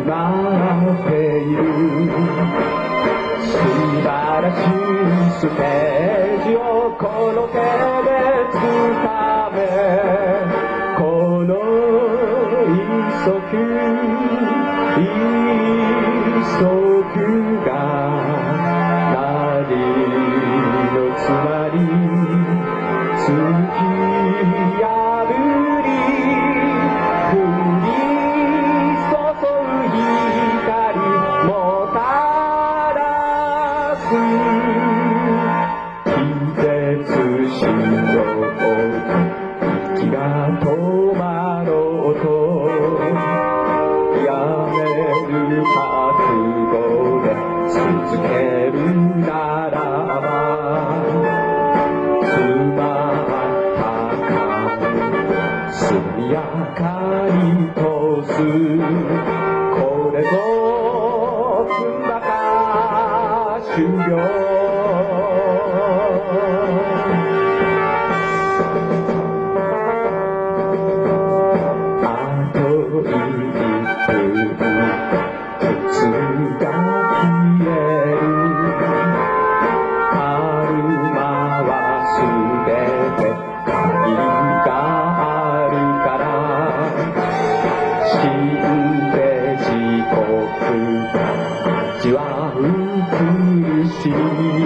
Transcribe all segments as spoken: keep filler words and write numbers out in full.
っている素晴らしいステージをこの手で掴めこの一足一足が何のつまり突き破り降り注ぐ光もたらす気絶しよう息が止まろうとやめる覚悟で続けるならばつまったか速やかに通すこれぞつんだか修行あと一分靴が消えるカルマはすべて限りがあるから死んで自国味わう苦しみ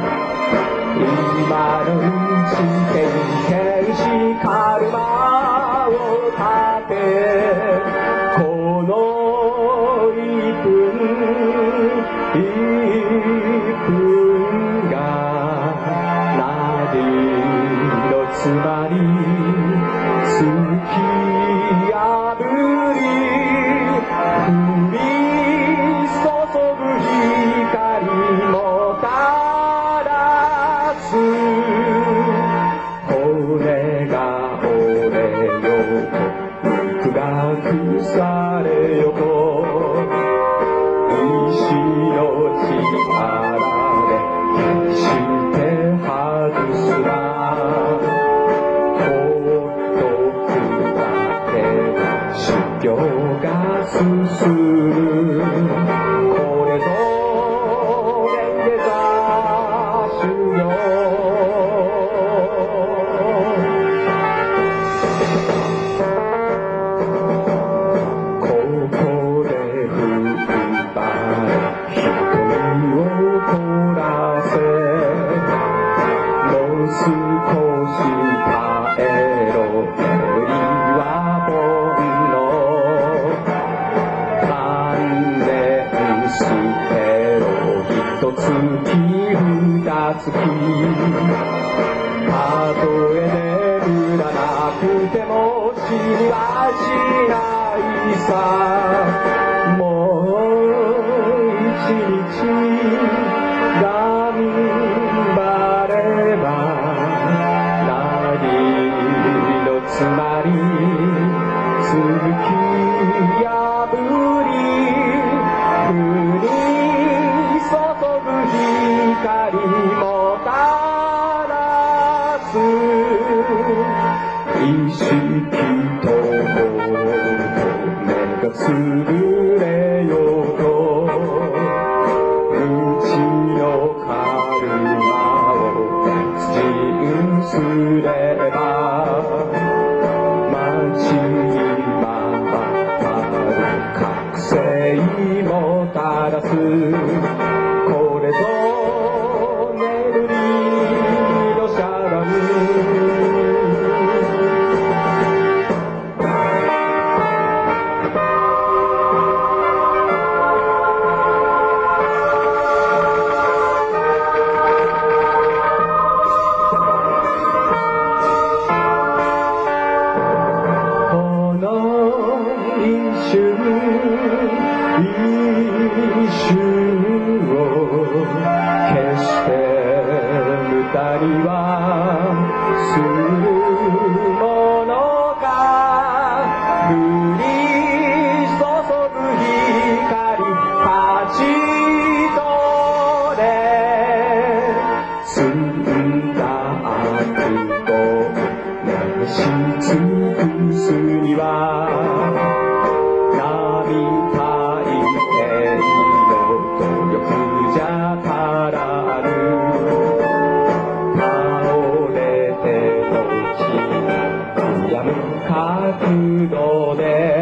今のうち経験しカルマを立てこの一分一分が何のつまり突き破り降り注ぐ光もたらす骨が折れようと肉が腐れようと石の力で決して外すなほっとくだけ修行が進むこれぞ蓮華座修行少し耐えろ煙は煩悩観念捨てろ一つき二つきたとえ眠らなくても死にはしないさもう一日頑張ればつまり突き破り降り注ぐ光もたらす意識と目がつぶれようとうちのカルマを尽すれば覚醒もたらすこれぞ眠りのシャラムむ活動で